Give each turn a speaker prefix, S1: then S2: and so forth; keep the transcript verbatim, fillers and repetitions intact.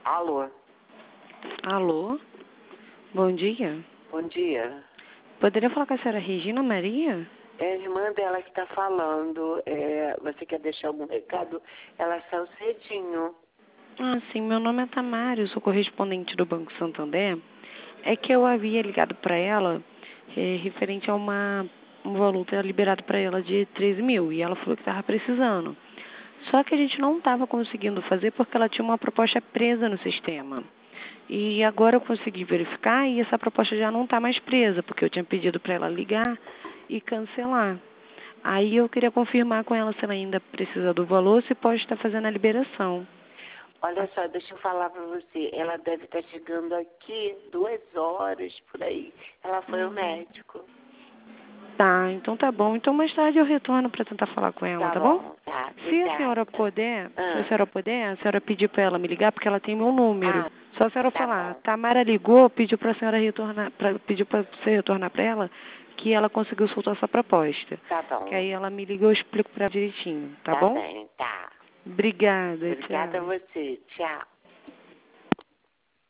S1: Alô?
S2: Alô? Bom dia.
S1: Bom dia.
S2: Poderia falar com a senhora Regina Maria?
S1: É a irmã dela que está falando. É, você quer deixar algum recado? Ela saiu cedinho.
S2: Ah, sim. Meu nome é Tamara, eu sou correspondente do Banco Santander. É que eu havia ligado para ela é, referente a uma, um valor que era liberado para ela de treze mil. E ela falou que estava precisando. Só que a gente não estava conseguindo fazer porque ela tinha uma proposta presa no sistema. E agora eu consegui verificar e essa proposta já não está mais presa, porque eu tinha pedido para ela ligar e cancelar. Aí eu queria confirmar com ela se ela ainda precisa do valor, se pode estar fazendo a liberação.
S1: Olha só, deixa eu falar para você. Ela deve estar chegando aqui duas horas por aí. Ela foi ao
S2: Uhum.
S1: médico.
S2: Tá, então tá bom. Então mais tarde eu retorno para tentar falar com ela,
S1: Tá
S2: tá bom?
S1: bom, tá.
S2: Se a senhora
S1: Obrigada.
S2: puder, se a
S1: Ah,
S2: senhora puder, a senhora pedir para ela me ligar, porque ela tem meu número.
S1: ah,
S2: Só a senhora
S1: tá
S2: falar, a
S1: bom.
S2: Tamara ligou, pediu para a senhora retornar, pra, pediu para você retornar para ela que ela conseguiu soltar essa proposta.
S1: Tá
S2: Que
S1: bom.
S2: aí ela me ligou, eu explico para ela direitinho, tá
S1: Tá
S2: bom?
S1: bem, tá.
S2: Obrigada,
S1: Obrigada a
S2: tchau.
S1: você. Tchau.